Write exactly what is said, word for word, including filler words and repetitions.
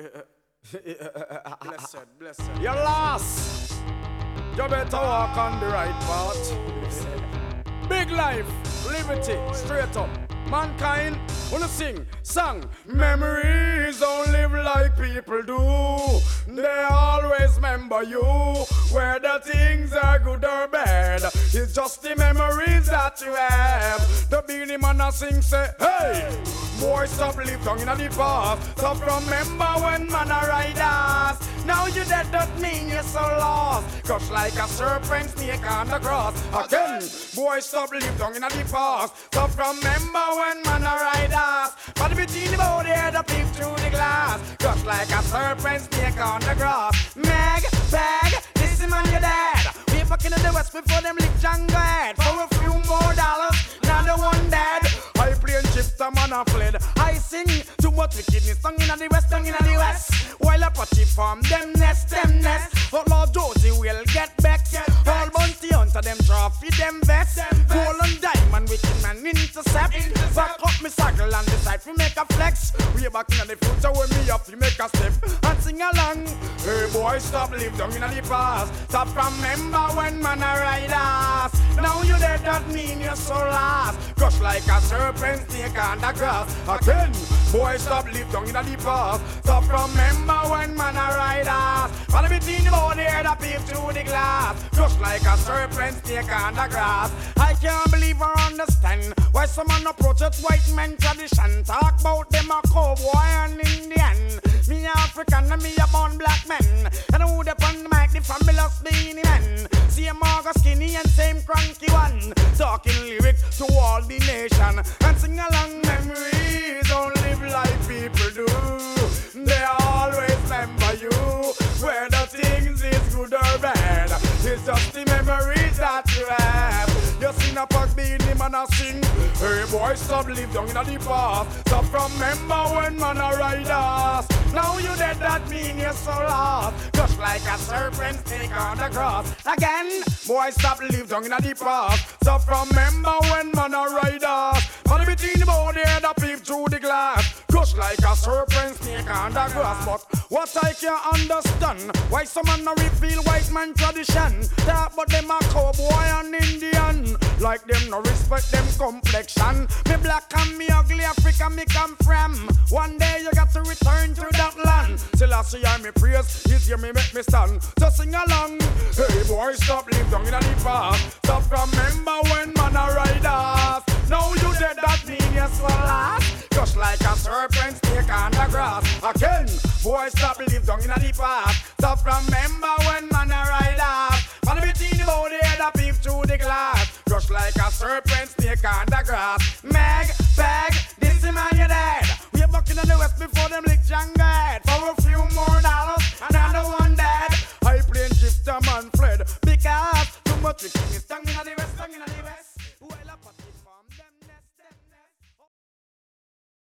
Blessed, blessed. You're lost. You better walk on the right path. Big life, liberty, straight up. Mankind, wanna sing, song. Memories don't live like people do. They always remember you. Whether things are good or bad, it's just the memories that you have. The beanie man a sing say, hey, boy stop live down in the past. Stop remember when man a ride us. Now you dead don't mean you're so lost. Crush like a serpent snake on the cross. Again, boy stop live down in the past. Stop remember when man a ride us. But between the body head up peep through the glass. Crush like a serpent snake on the grass. Meg, bag, this is man you're dead. We back in the west before them lick Django head. For a few more dollars, now the one dead. I play and chip the man a fled. I sing too much wickedness song in the west, song in the west. While a patchy farm, them nest, them nest. But Lord Josie will get back. All bounty hunter, them trophy, them vest. Gold and diamond, wicked man intercept. Back up me circle and decide to make a flex. Way back in the future when me up to make a step and sing along. Hey boy, stop live down in the past. Stop remember when man a ride us. Now you dead, that mean you're so lost. Crush like a serpent snake on the grass. Again, boy, stop live down in the past. Stop remember when man a ride us. Follow between the body head up peep through the glass. Crush like a serpent snake on the grass. I can't believe or understand why someone approach it white man tradition. Talk about them a cowboy and Indian. Me African and me a born black man. And who the pun mic the fabulous beanie man. Same Marga skinny and same cranky one. Talking lyrics to all the nation. And sing along memories don't live like people do. They always remember you. Whether things is good or bad, it's just the memories that you have. You seen a pack beanie man a sing. Hey boy, stop live down in the past. Stop remember when man a ride us. Now you dead, that mean you're so lost. Just like a serpent snake on the cross. Again, boy, stop live down in the past. Stop remember when man a ride us. Man between the body head a peep through the glass. Crush like a serpent snake on the grass. But what I can't understand, why some man a repeal white man tradition. Talk but them a cowboy and Indian. Like them no respect them complexion. Me black and me ugly, Africa me come from. One day you got to return to that land. Till I see I me praise, is here me make me stand. So sing along. Hey boy, stop live down in the past. Stop remember when man a ride us. Now you dead, that mean you're so lost. Just like a serpent snake on the grass. Again, boy, stop live down in the past. Stop remember when man a ride us. Man between the body head a peep through the glass. Just like a serpent snake on the grass. Meg, bag, this is man you're dead. We're back in the west before them lick Django head. For a few more dollars, another one dead. I play and shift a man fled. Because too much wickedness stung in the